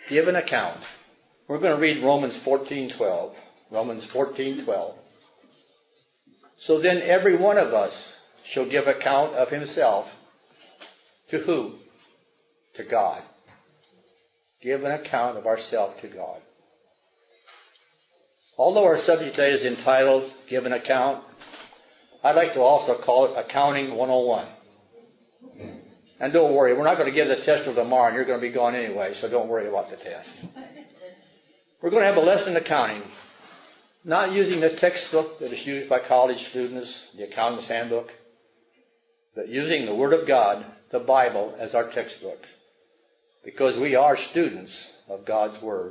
Give an account. We're going to read Romans 14:12. Romans 14:12. So then every one of us shall give account of himself to who? To God. Give an account of ourselves to God. Although our subject today is entitled Give an Account, I'd like to also call it Accounting 101. And don't worry, we're not going to give the test till tomorrow, and you're going to be gone anyway, so don't worry about the test. We're going to have a lesson in accounting, not using the textbook that is used by college students, the accountant's handbook, but using the Word of God, the Bible, as our textbook, because we are students of God's Word.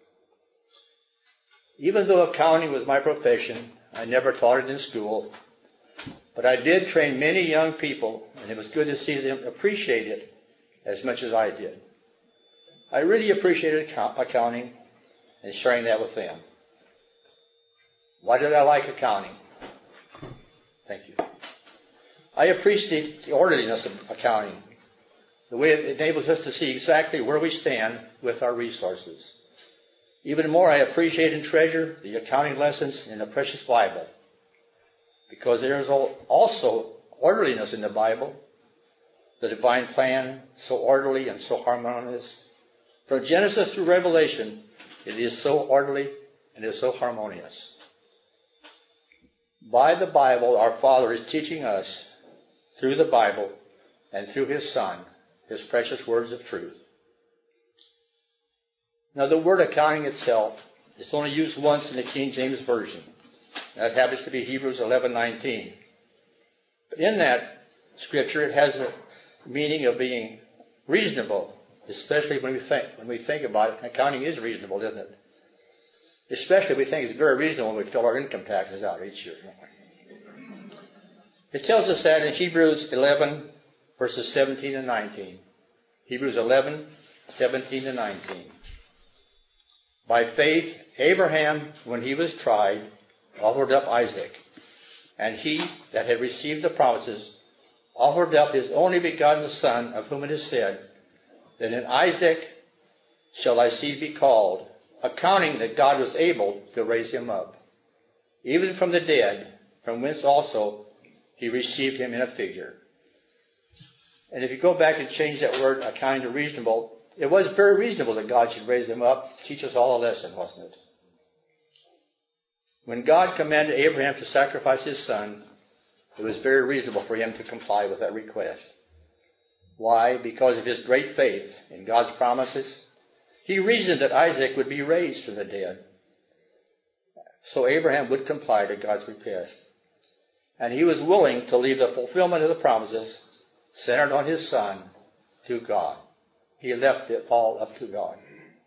Even though accounting was my profession, I never taught it in school, but I did train many young people, and it was good to see them appreciate it as much as I did. I really appreciated accounting and sharing that with them. Why did I like accounting? Thank you. I appreciate the orderliness of accounting, the way it enables us to see exactly where we stand with our resources. Even more, I appreciate and treasure the accounting lessons in the precious Bible, because there is also orderliness in the Bible, the divine plan, so orderly and so harmonious. From Genesis through Revelation, it is so orderly and is so harmonious. By the Bible, our Father is teaching us, through the Bible and through His Son, His precious words of truth. Now, the word accounting itself is only used once in the King James Version. That happens to be Hebrews 11:19. But in that scripture, it has a meaning of being reasonable, especially when we think about it. Accounting is reasonable, isn't it? Especially we think it's very reasonable when we fill our income taxes out each year. It tells us that in Hebrews 11, verses 17 and 19. Hebrews 11, 17 and 19. By faith, Abraham, when he was tried, offered up Isaac. And he that had received the promises offered up his only begotten son, of whom it is said, that in Isaac shall thy seed be called, accounting that God was able to raise him up, even from the dead, from whence also he received him in a figure. And if you go back and change that word accounting to reasonable, it was very reasonable that God should raise him up, teach us all a lesson, wasn't it? When God commanded Abraham to sacrifice his son, it was very reasonable for him to comply with that request. Why? Because of his great faith in God's promises. He reasoned that Isaac would be raised from the dead. So Abraham would comply to God's request. And he was willing to leave the fulfillment of the promises centered on his son to God. He left it all up to God.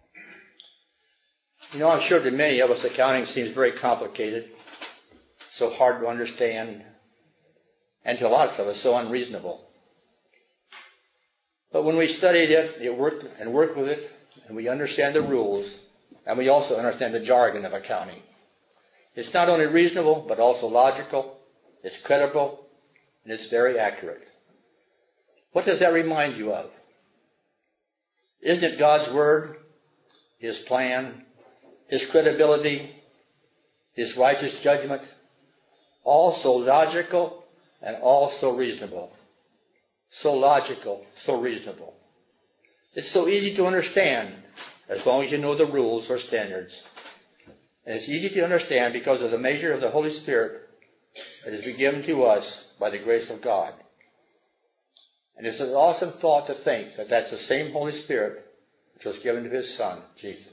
You know, I'm sure to many of us accounting seems very complicated, so hard to understand, and to lots of us so unreasonable. But when we studied it, work with it, and we understand the rules, and we also understand the jargon of accounting. It's not only reasonable, but also logical, it's credible, and it's very accurate. What does that remind you of? Isn't it God's Word, His plan, His credibility, His righteous judgment, all so logical and all so reasonable? So logical, so reasonable. It's so easy to understand as long as you know the rules or standards. And it's easy to understand because of the measure of the Holy Spirit that has been given to us by the grace of God. And it's an awesome thought to think that that's the same Holy Spirit which was given to His Son, Jesus.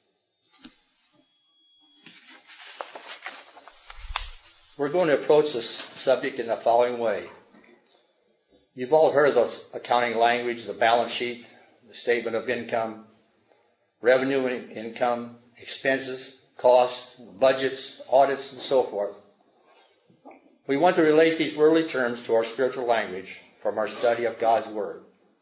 We're going to approach this subject in the following way. You've all heard of those accounting language, the balance sheet, the statement of income, revenue and income, expenses, costs, budgets, audits, and so forth. We want to relate these worldly terms to our spiritual language from our study of God's Word.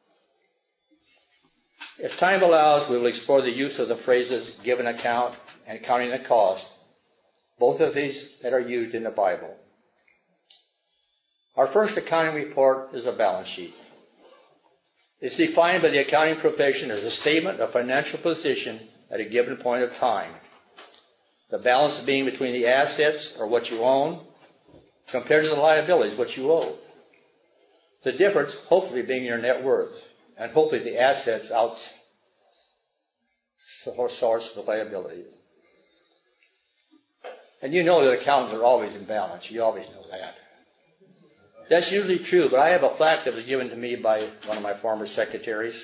If time allows, we will explore the use of the phrases give an account and counting the cost, both of these that are used in the Bible. Our first accounting report is a balance sheet. It's defined by the accounting profession as a statement of financial position at a given point of time. The balance being between the assets, or what you own, compared to the liabilities, what you owe. The difference, hopefully, being your net worth, and hopefully the assets out source the liabilities. And you know that accountants are always in balance. You always know that. That's usually true, but I have a plaque that was given to me by one of my former secretaries.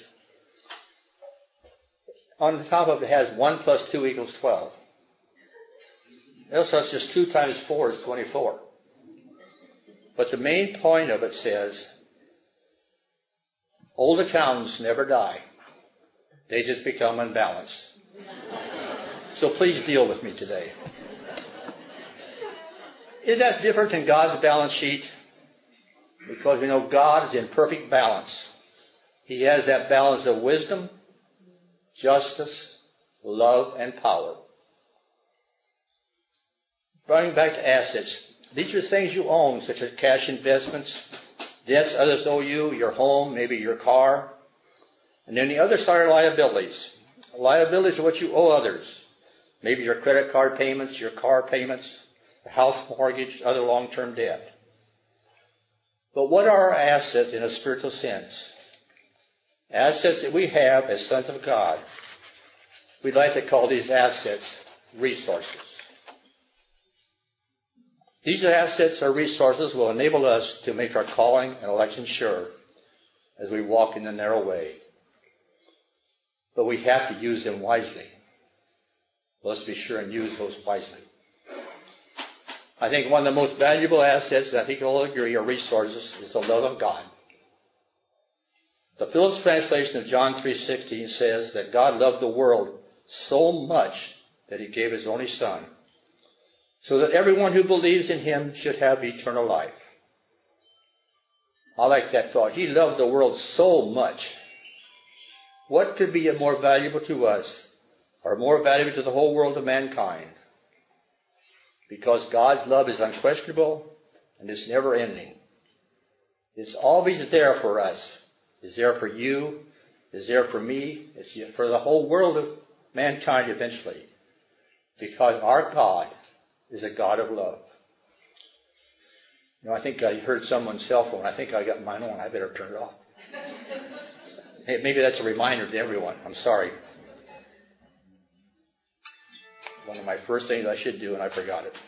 On the top of it has 1 plus 2 equals 12. Also, it's just 2 times 4 is 24. But the main point of it says, old accountants never die. They just become unbalanced. So please deal with me today. Is that different than God's balance sheet? Because we know God is in perfect balance. He has that balance of wisdom, justice, love, and power. Going back to assets, these are things you own, such as cash investments, debts others owe you, your home, maybe your car. And then the other side are liabilities. Liabilities are what you owe others. Maybe your credit card payments, your car payments, the house mortgage, other long-term debt. But what are our assets in a spiritual sense? Assets that we have as sons of God. We'd like to call these assets resources. These assets or resources will enable us to make our calling and election sure as we walk in the narrow way. But we have to use them wisely. Let's be sure and use those wisely. I think one of the most valuable assets, and I think you'll all agree, are resources, is the love of God. The Phillips translation of John 3:16 says that God loved the world so much that He gave His only Son, so that everyone who believes in Him should have eternal life. I like that thought. He loved the world so much. What could be more valuable to us, or more valuable to the whole world of mankind? Because God's love is unquestionable and it's never ending. It's always there for us. It's there for you. It's there for me. It's for the whole world of mankind eventually. Because our God is a God of love. You know, I think I heard someone's cell phone. I think I got mine on. I better turn it off. Hey, maybe that's a reminder to everyone. I'm sorry. One of my first things I should do, and I forgot it.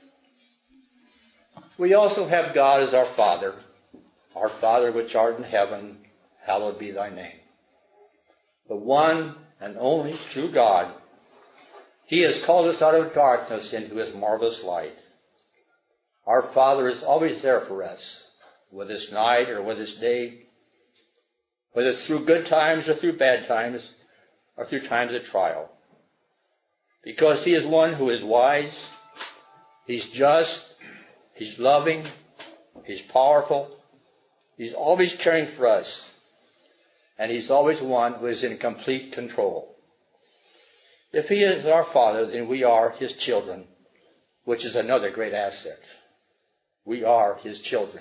We also have God as our Father. Our Father which art in heaven, hallowed be thy name. The one and only true God. He has called us out of darkness into His marvelous light. Our Father is always there for us, whether it's night or whether it's day, whether it's through good times or through bad times, or through times of trial. Because He is one who is wise, He's just, He's loving, He's powerful, He's always caring for us, and He's always one who is in complete control. If He is our Father, then we are His children, which is another great asset. We are His children.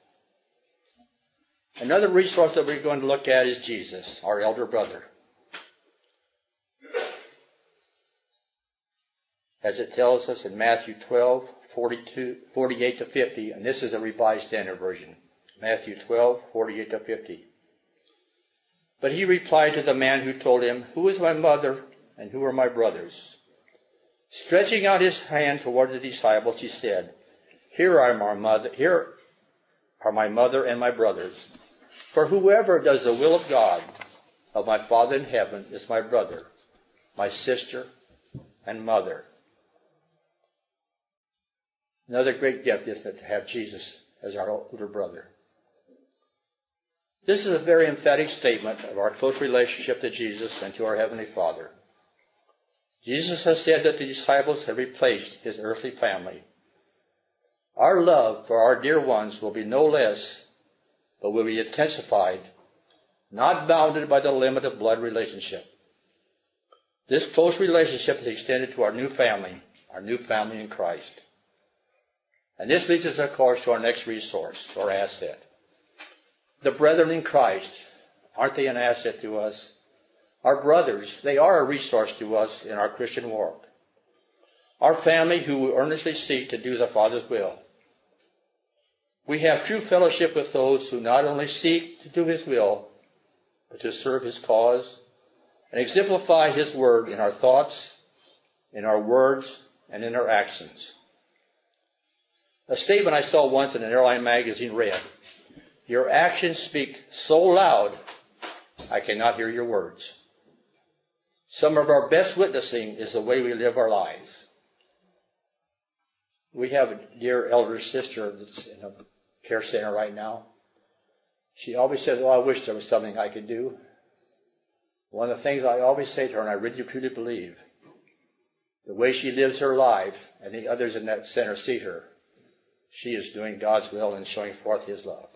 Another resource that we're going to look at is Jesus, our elder brother. As it tells us in Matthew 12, 48 to 50, and this is a Revised Standard Version. Matthew 12, 48 to 50. But He replied to the man who told Him, "Who is my mother and who are my brothers?" Stretching out His hand toward the disciples, He said, Here are my mother and my brothers. For whoever does the will of God, of my Father in heaven, is my brother, my sister, and mother. Another great gift is to have Jesus as our older brother. This is a very emphatic statement of our close relationship to Jesus and to our Heavenly Father. Jesus has said that the disciples have replaced His earthly family. Our love for our dear ones will be no less, but will be intensified, not bounded by the limit of blood relationship. This close relationship is extended to our new family in Christ. And this leads us, of course, to our next resource, or asset. The brethren in Christ, Aren't they an asset to us? Our brothers, they are a resource to us in our Christian walk. Our family who earnestly seek to do the Father's will. We have true fellowship with those who not only seek to do His will, but to serve His cause and exemplify His word in our thoughts, in our words, and in our actions. A statement I saw once in an airline magazine read, "Your actions speak so loud, I cannot hear your words." Some of our best witnessing is the way we live our lives. We have a dear elder sister that's in a care center right now. She always says, "Oh, I wish there was something I could do." One of the things I always say to her, and I really truly believe, the way she lives her life, and the others in that center see her, she is doing God's will and showing forth His love.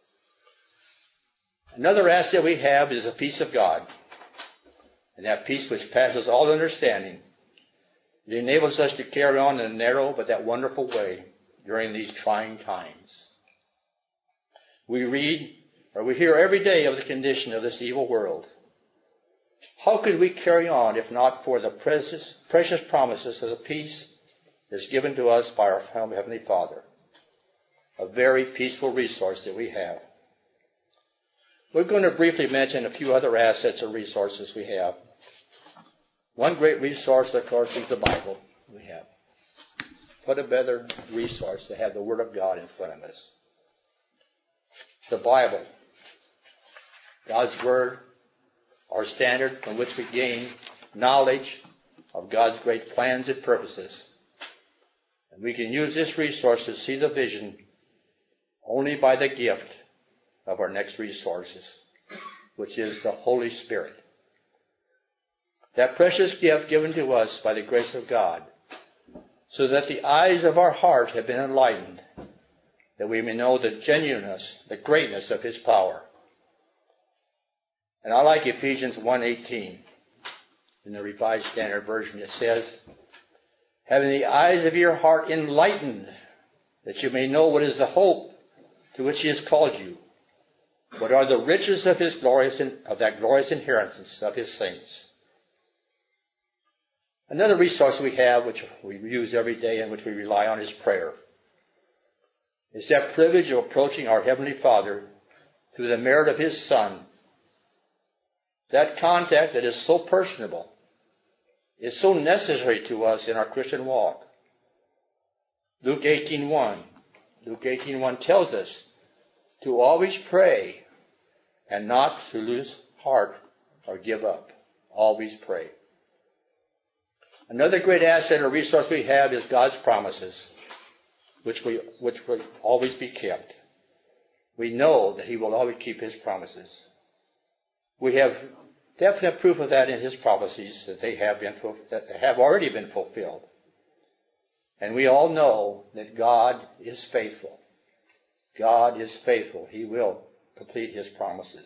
Another asset we have is the peace of God. And that peace which passes all understanding. It enables us to carry on in a narrow but that wonderful way during these trying times. We read or we hear every day of the condition of this evil world. How could we carry on if not for the precious promises of the peace that's given to us by our Heavenly Father? A very peaceful resource that we have. We're going to briefly mention a few other assets or resources we have. One great resource, of course, is the Bible we have. What a better resource to have the Word of God in front of us. The Bible, God's Word, our standard from which we gain knowledge of God's great plans and purposes. And we can use this resource to see the vision only by the gift of our next resources, which is the Holy Spirit. That precious gift given to us by the grace of God, so that the eyes of our heart have been enlightened, that we may know the genuineness, the greatness of His power. And I like Ephesians 1:18 in the Revised Standard Version. It says, "Having the eyes of your heart enlightened, that you may know what is the hope to which He has called you, what are the riches of His that glorious inheritance of His saints." Another resource we have, which we use every day and which we rely on, is prayer. It's that privilege of approaching our Heavenly Father through the merit of His Son. That contact that is so personable is so necessary to us in our Christian walk. Luke 18:1 tells us to always pray and not to lose heart or give up. Always pray. Another great asset or resource we have is God's promises, which will always be kept. We know that He will always keep His promises. We have definite proof of that in His prophecies that have already been fulfilled. And we all know that God is faithful. God is faithful. He will complete His promises.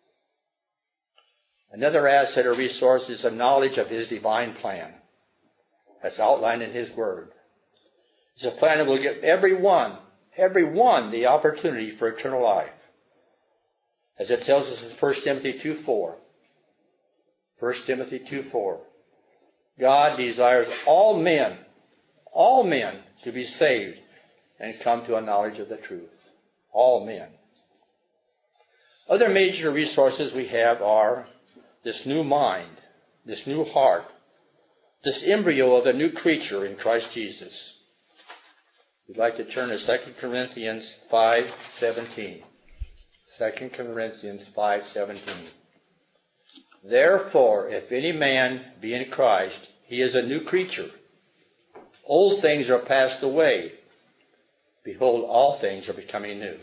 Another asset or resource is the knowledge of His divine plan. That's outlined in His Word. It's a plan that will give everyone the opportunity for eternal life. As it tells us in 1 Timothy 2:4. 1 Timothy 2:4. God desires all men to be saved and come to a knowledge of the truth. All men. Other major resources we have are this new mind, this new heart, this embryo of a new creature in Christ Jesus. We'd like to turn to 2 Corinthians 5:17. 2 Corinthians 5:17. "Therefore, if any man be in Christ, he is a new creature. Old things are passed away. Behold, all things are becoming new."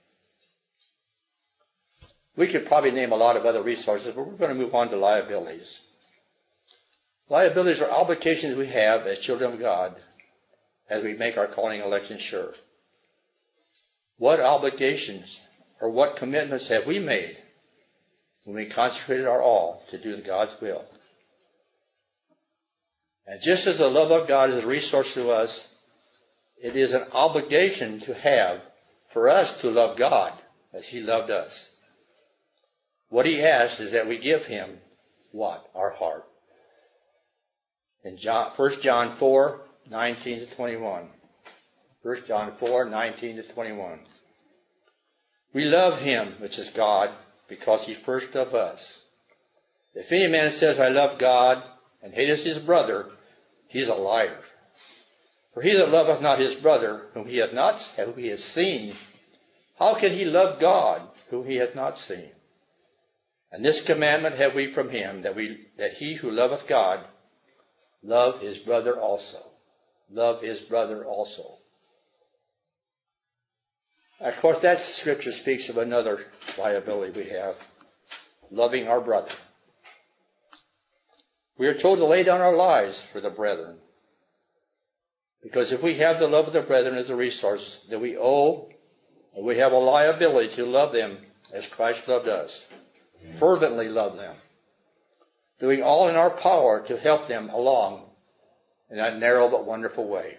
We could probably name a lot of other resources, but we're going to move on to liabilities. Liabilities are obligations we have as children of God as we make our calling and election sure. What obligations or what commitments have we made when we consecrated our all to do God's will? And just as the love of God is a resource to us, it is an obligation to have for us to love God as He loved us. What he asks is that we give him what? Our heart. In 1 John 4, 19 to 21. 1 John 4, 19 to 21. We love him, which is God, because he first loved us. If any man says, I love God, and hateth his brother, he is a liar. For he that loveth not his brother, whom he hath seen, how can he love God, whom he hath not seen? And this commandment have we from him, that he who loveth God, love his brother also. Love his brother also. Of course, that scripture speaks of another liability we have, loving our brother. We are told to lay down our lives for the brethren. Because if we have the love of the brethren as a resource, then we owe, and we have a liability to love them as Christ loved us. Fervently love them. Doing all in our power to help them along in that narrow but wonderful way.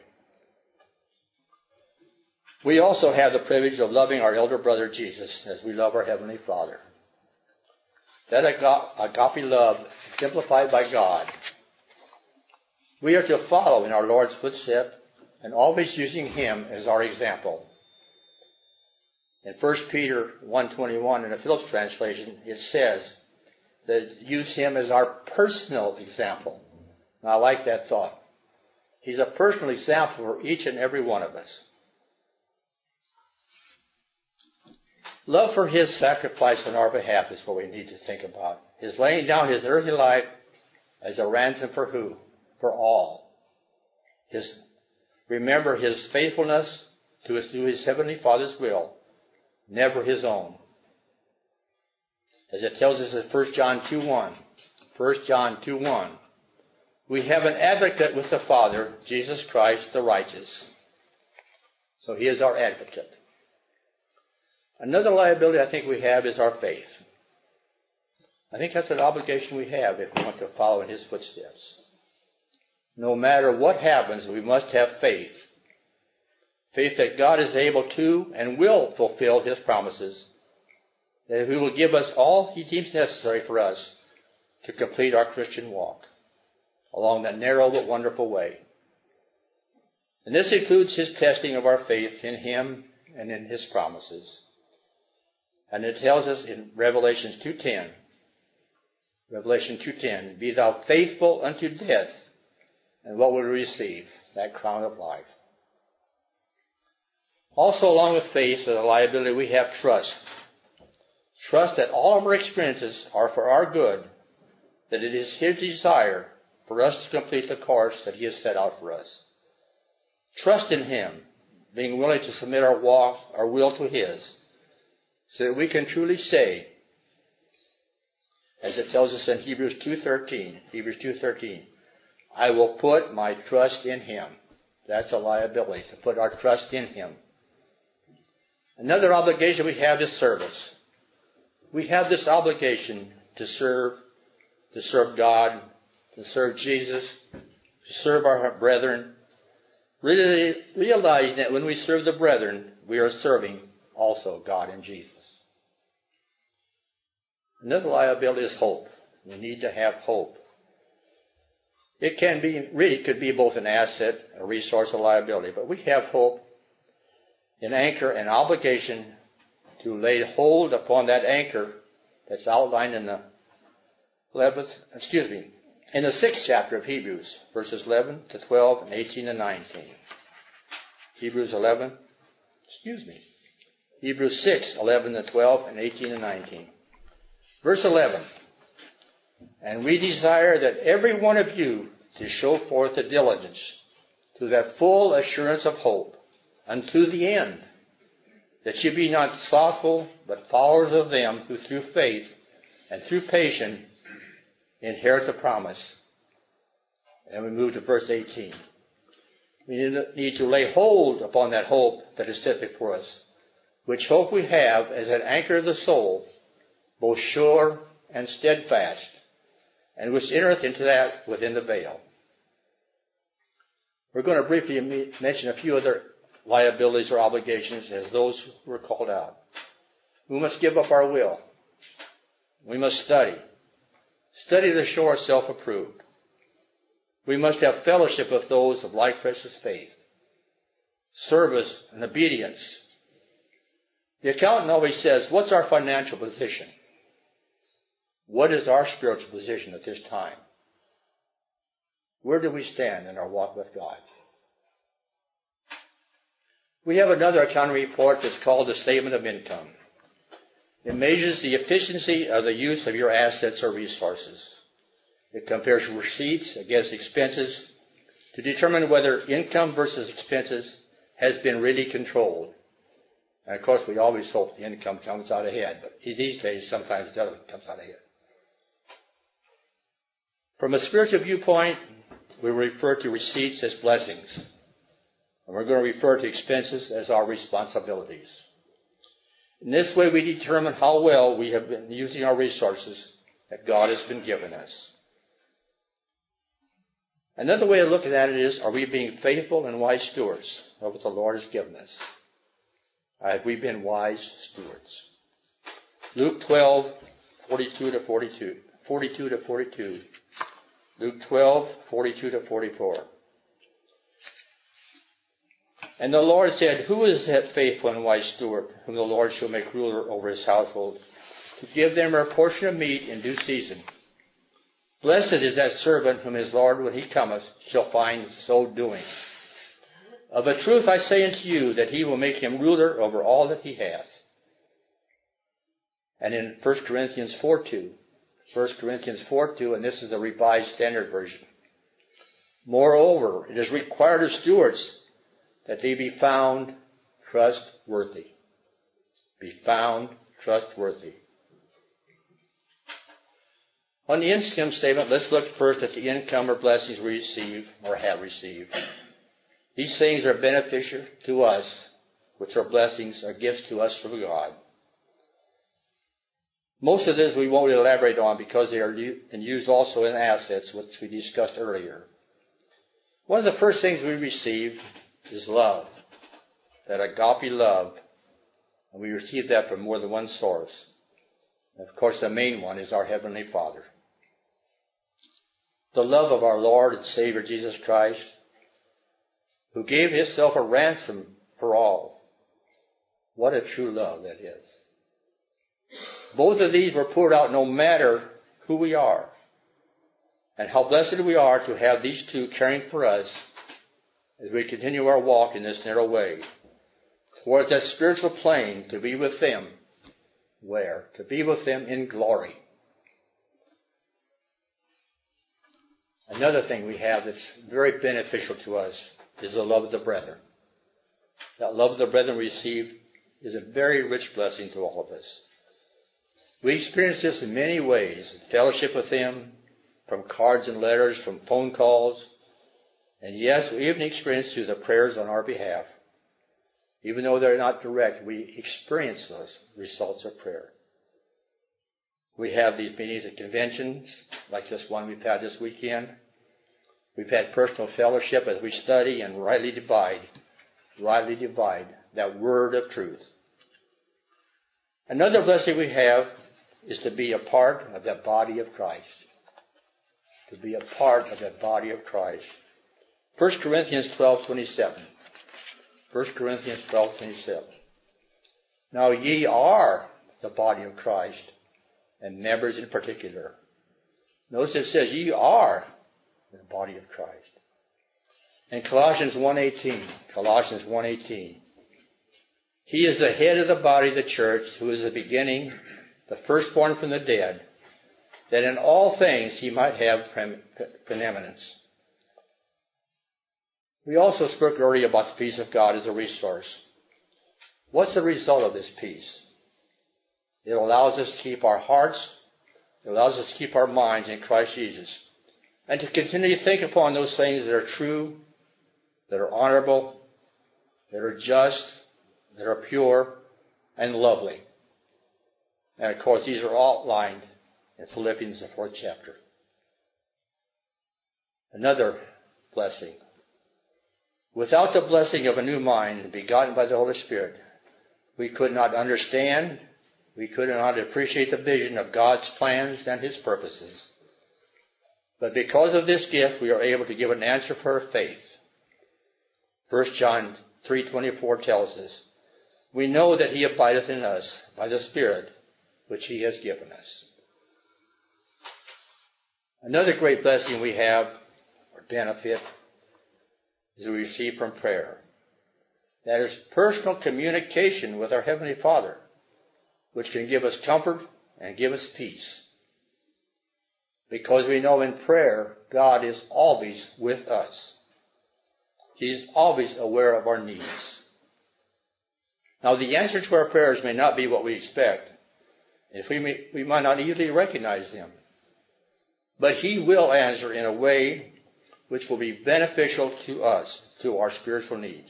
We also have the privilege of loving our elder brother Jesus as we love our Heavenly Father. That agape love exemplified by God. We are to follow in our Lord's footsteps and always using him as our example. In 1 Peter 1:21 in the Phillips translation, it says that use him as our personal example. Now, I like that thought. He's a personal example for each and every one of us. Love for his sacrifice on our behalf is what we need to think about. His laying down his earthly life as a ransom for who? For all. Remember his faithfulness to his Heavenly Father's will, never his own. As it tells us in 1 John 2:1. 1 John 2:1. We have an advocate with the Father, Jesus Christ the righteous. So he is our advocate. Another liability I think we have is our faith. I think that's an obligation we have if we want to follow in his footsteps. No matter what happens, we must have faith. Faith that God is able to and will fulfill his promises. That he will give us all he deems necessary for us to complete our Christian walk along that narrow but wonderful way. And this includes his testing of our faith in him and in his promises. And it tells us in Revelation 2:10, be thou faithful unto death, and what will we receive? That crown of life. Also, along with faith and the liability, we have trust. Trust that all of our experiences are for our good, that it is his desire for us to complete the course that he has set out for us. Trust in him, being willing to submit our will to his, so that we can truly say, as it tells us in Hebrews 2:13, I will put my trust in him. That's a liability, to put our trust in him. Another obligation we have is service. We have this obligation to serve God, to serve Jesus, to serve our brethren, really realizing that when we serve the brethren, we are serving also God and Jesus. Another liability is hope. We need to have hope. It could be both an asset, a resource, a liability, but we have hope, an anchor, an obligation to lay hold upon that anchor that's outlined in the 6th chapter of Hebrews, verses 11 to 12 and 18 and 19. Hebrews 6, 11 to 12 and 18 and 19. Verse 11. And we desire that every one of you to show forth the diligence to that full assurance of hope unto the end, that you be not slothful, but followers of them who through faith and through patience inherit the promise. And we move to verse 18. We need to lay hold upon that hope that is set before us, which hope we have as an anchor of the soul, both sure and steadfast, and which entereth into that within the veil. We're going to briefly mention a few other liabilities or obligations as those who were called out. We must give up our will. We must study. Study to show ourselves approved. We must have fellowship with those of like precious faith, service, and obedience. The accountant always says, what's our financial position? What is our spiritual position at this time? Where do we stand in our walk with God? We have another accounting report that's called the Statement of Income. It measures the efficiency of the use of your assets or resources. It compares receipts against expenses to determine whether income versus expenses has been really controlled. And of course, we always hope the income comes out ahead, but these days, sometimes the other comes out ahead. From a spiritual viewpoint, we refer to receipts as blessings. And we're going to refer to expenses as our responsibilities. In this way, we determine how well we have been using our resources that God has been given us. Another way of looking at it is, are we being faithful and wise stewards of what the Lord has given us? Have we been wise stewards? Luke 12, 42 to 42. Luke 12, 42 to 44. And the Lord said, who is that faithful and wise steward, whom the Lord shall make ruler over his household, to give them a portion of meat in due season? Blessed is that servant whom his Lord, when he cometh, shall find so doing. Of a truth I say unto you, that he will make him ruler over all that he hath. And in 1 Corinthians 4:2, and this is the Revised Standard Version. Moreover, it is required of stewards that they be found trustworthy. Be found trustworthy. On the income statement, let's look first at the income or blessings we receive or have received. These things are beneficial to us, which are blessings, are gifts to us from God. Most of this we won't elaborate on because they are used also in assets, which we discussed earlier. One of the first things we receive is love, that agape love, and we receive that from more than one source. And of course, the main one is our Heavenly Father. The love of our Lord and Savior Jesus Christ, who gave himself a ransom for all. What a true love that is. Both of these were poured out no matter who we are. And how blessed we are to have these two caring for us as we continue our walk in this narrow way towards that spiritual plane to be with them. Where? To be with them in glory. Another thing we have that's very beneficial to us is the love of the brethren. That love of the brethren we receive is a very rich blessing to all of us. We experience this in many ways. Fellowship with them, from cards and letters, from phone calls. And yes, we even experience through the prayers on our behalf. Even though they're not direct, we experience those results of prayer. We have these meetings at conventions, like this one we've had this weekend. We've had personal fellowship as we study and rightly divide that word of truth. Another blessing we have is to be a part of that body of Christ. To be a part of that body of Christ. 1 Corinthians 12:27. 1 Corinthians 12:27. Now ye are the body of Christ, and members in particular. Notice it says ye are the body of Christ. And Colossians 1:18. He is the head of the body of the church, who is the beginning, the firstborn from the dead, that in all things he might have preeminence. We also spoke earlier about the peace of God as a resource. What's the result of this peace? It allows us to keep our hearts, it allows us to keep our minds in Christ Jesus, and to continue to think upon those things that are true, that are honorable, that are just, that are pure, and lovely. And of course, these are outlined in Philippians, the 4th chapter. Another blessing. Without the blessing of a new mind begotten by the Holy Spirit, we could not understand We could not appreciate the vision of God's plans and His purposes. But because of this gift, we are able to give an answer for our faith. 1 John 3:24 tells us, we know that He abideth in us by the Spirit which He has given us. Another great blessing we have, or benefit, is we receive from prayer. That is personal communication with our Heavenly Father, which can give us comfort and give us peace. Because we know in prayer, God is always with us. He's always aware of our needs. Now, the answer to our prayers may not be what we expect. If we might not easily recognize them. But He will answer in a way which will be beneficial to us, to our spiritual needs.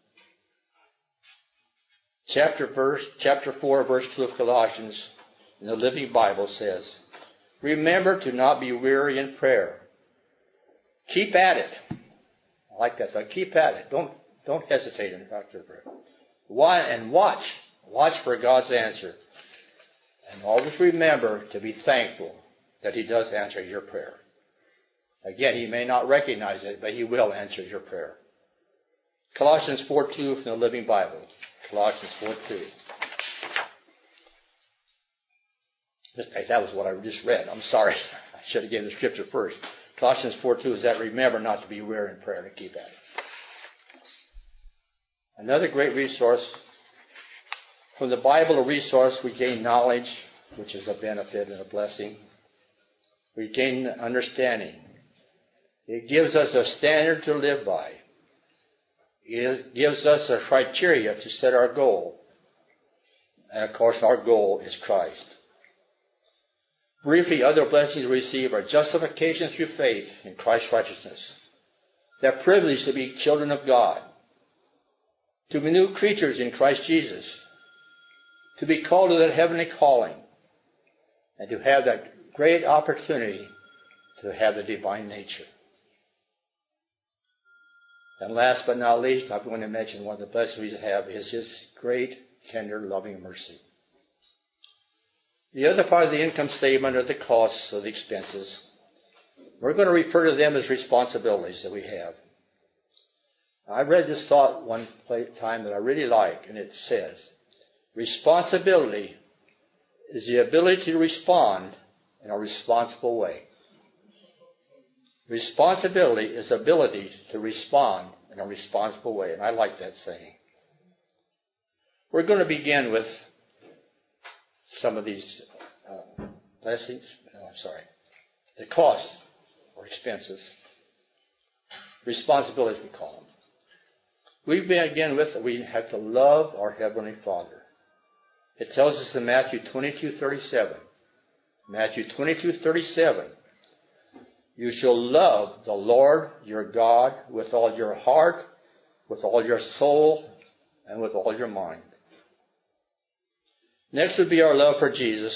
Chapter 4, verse 2 of Colossians in the Living Bible says, remember to not be weary in prayer. Keep at it. I like that. So keep at it. Don't hesitate in prayer. Why? And watch. Watch for God's answer. And always remember to be thankful that He does answer your prayer. Again, He may not recognize it, but He will answer your prayer. Colossians 4:2 from the Living Bible. Colossians 4:2. That was what I just read. I'm sorry. I should have given the scripture first. Colossians 4:2 is that remember not to be weary in prayer, to keep at it. Another great resource. From the Bible, a resource, we gain knowledge, which is a benefit and a blessing. We gain understanding. It gives us a standard to live by. It gives us a criteria to set our goal. And of course, our goal is Christ. Briefly, other blessings we receive are justification through faith in Christ's righteousness. That privilege to be children of God. To be new creatures in Christ Jesus. To be called to that heavenly calling. And to have that great opportunity to have the divine nature. And last but not least, I'm going to mention one of the blessings we have is His great, tender, loving mercy. The other part of the income statement are the costs of the expenses. We're going to refer to them as responsibilities that we have. I read this thought one time that I really like, and it says, responsibility is the ability to respond in a responsible way. Responsibility is the ability to respond in a responsible way, and I like that saying. We're going to begin with some of these blessings. The cost or expenses. Responsibilities, we call them. We begin with we have to love our Heavenly Father. It tells us in Matthew 22:37. Matthew 22:37. You shall love the Lord your God with all your heart, with all your soul, and with all your mind. Next would be our love for Jesus.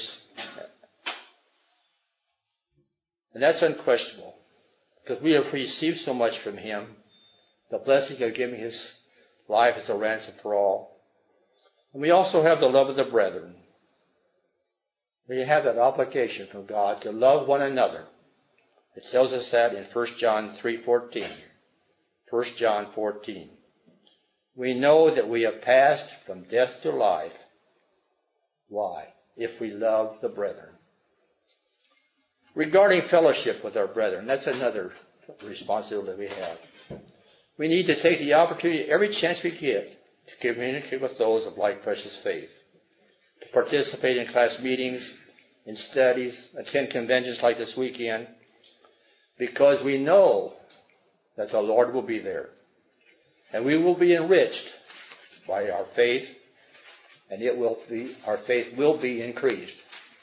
And that's unquestionable. Because we have received so much from Him. The blessing of giving His life as a ransom for all. And we also have the love of the brethren. We have that obligation from God to love one another. It tells us that in 1 John 3:14. 1 John 14. We know that we have passed from death to life. Why? If we love the brethren. Regarding fellowship with our brethren, that's another responsibility we have. We need to take the opportunity every chance we get to communicate with those of like precious faith, to participate in class meetings, in studies, attend conventions like this weekend, because we know that the Lord will be there. And we will be enriched by our faith, and our faith will be increased.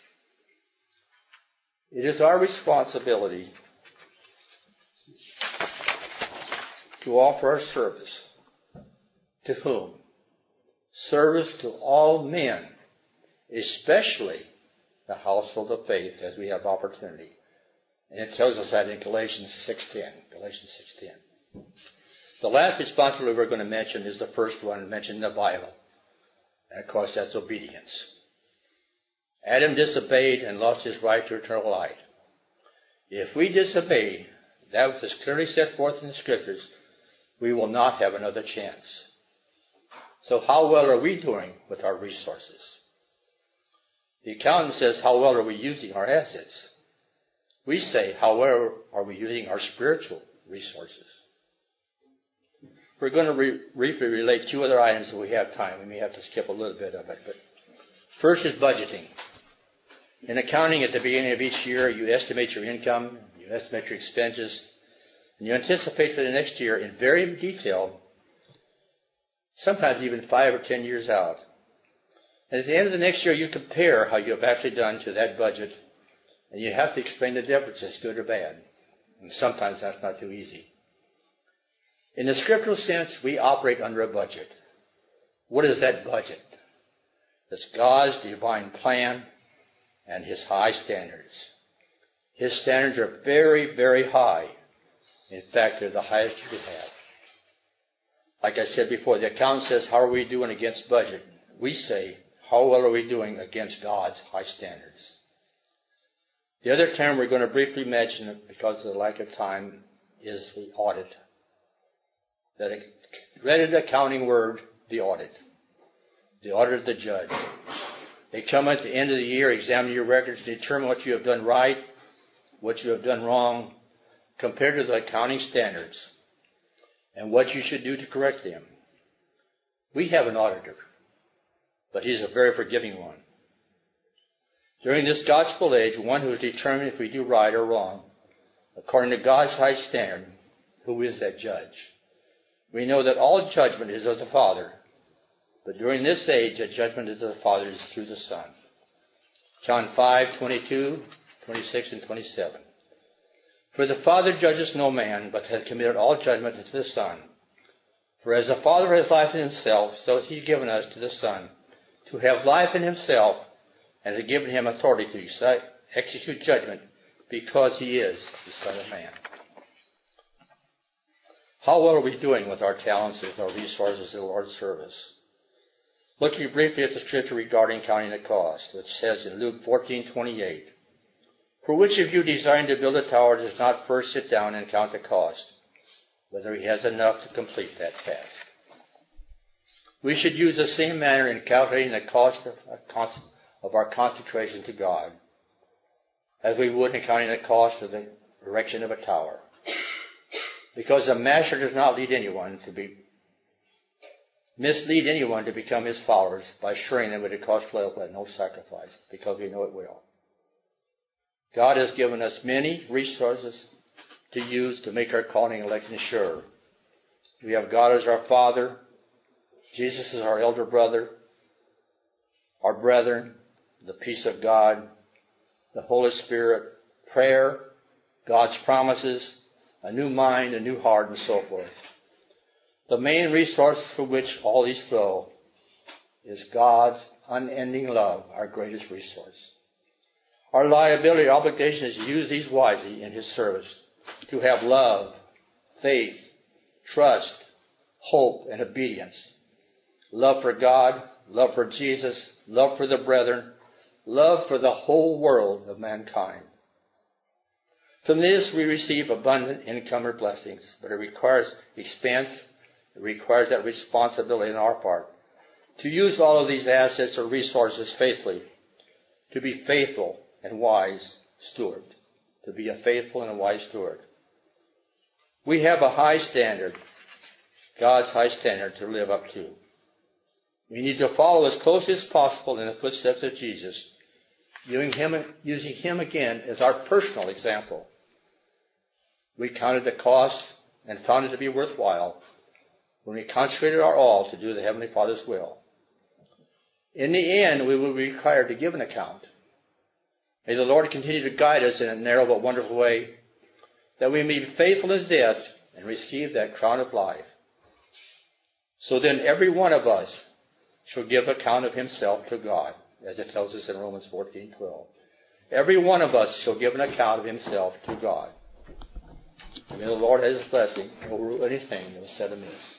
It is our responsibility to offer our service. To whom? Service to all men, especially the household of faith, as we have opportunity. And it tells us that in Galatians 6:10. Galatians 6:10. The last responsibility we're going to mention is the first one mentioned in the Bible. And of course, that's obedience. Adam disobeyed and lost his right to eternal life. If we disobey that which is clearly set forth in the Scriptures, we will not have another chance. So how well are we doing with our resources? The accountant says, how well are we using our assets? We say, how well are we using our spiritual resources? We're going to briefly relate two other items if we have time. We may have to skip a little bit of it. But first is budgeting. In accounting, at the beginning of each year, you estimate your income, you estimate your expenses, and you anticipate for the next year in very detail, sometimes even 5 or 10 years out. And at the end of the next year, you compare how you have actually done to that budget, and you have to explain the differences, good or bad. And sometimes that's not too easy. In the scriptural sense, we operate under a budget. What is that budget? It's God's divine plan and His high standards. His standards are very, very high. In fact, they're the highest you could have. Like I said before, the accountant says, how are we doing against budget? We say, how well are we doing against God's high standards? The other term we're going to briefly mention, because of the lack of time, is the audit. That dreaded accounting word, the audit. The audit of the judge. They come at the end of the year, examine your records, determine what you have done right, what you have done wrong, compared to the accounting standards, and what you should do to correct them. We have an auditor, but he's a very forgiving one. During this gospel age, one who is determined if we do right or wrong, according to God's high standard, who is that judge? We know that all judgment is of the Father, but during this age, the judgment is of the Father is through the Son. John 5:22, 26, and 27. For the Father judges no man, but hath committed all judgment to the Son. For as the Father has life in himself, so hath he given us to the Son, to have life in himself, and hath given him authority to execute judgment, because he is the Son of Man. How well are we doing with our talents, with our resources in the Lord's service? Looking briefly at the scripture regarding counting the cost, which says in Luke 14:28, for which of you desiring to build a tower does not first sit down and count the cost, whether he has enough to complete that task? We should use the same manner in calculating the cost of our consecration to God as we would in counting the cost of the erection of a tower. Because the master does not mislead anyone to become his followers by assuring them it would cost little and no sacrifice, because we know it will. God has given us many resources to use to make our calling and election sure. We have God as our Father, Jesus is our elder brother, our brethren, the peace of God, the Holy Spirit, prayer, God's promises, a new mind, a new heart, and so forth. The main resource from which all these flow is God's unending love, our greatest resource. Our liability, obligation is to use these wisely in His service, to have love, faith, trust, hope, and obedience. Love for God, love for Jesus, love for the brethren, love for the whole world of mankind. From this we receive abundant income or blessings, but it requires expense, it requires that responsibility on our part to use all of these assets or resources faithfully, to be faithful and wise steward, to be a faithful and a wise steward. We have a high standard, God's high standard to live up to. We need to follow as closely as possible in the footsteps of Jesus, using Him again as our personal example. We counted the cost and found it to be worthwhile when we consecrated our all to do the Heavenly Father's will. In the end, we will be required to give an account. May the Lord continue to guide us in a narrow but wonderful way, that we may be faithful in death and receive that crown of life. So then every one of us shall give account of himself to God, as it tells us in Romans 14:12. Every one of us shall give an account of himself to God. And may the Lord have His blessing over anything that was said amiss.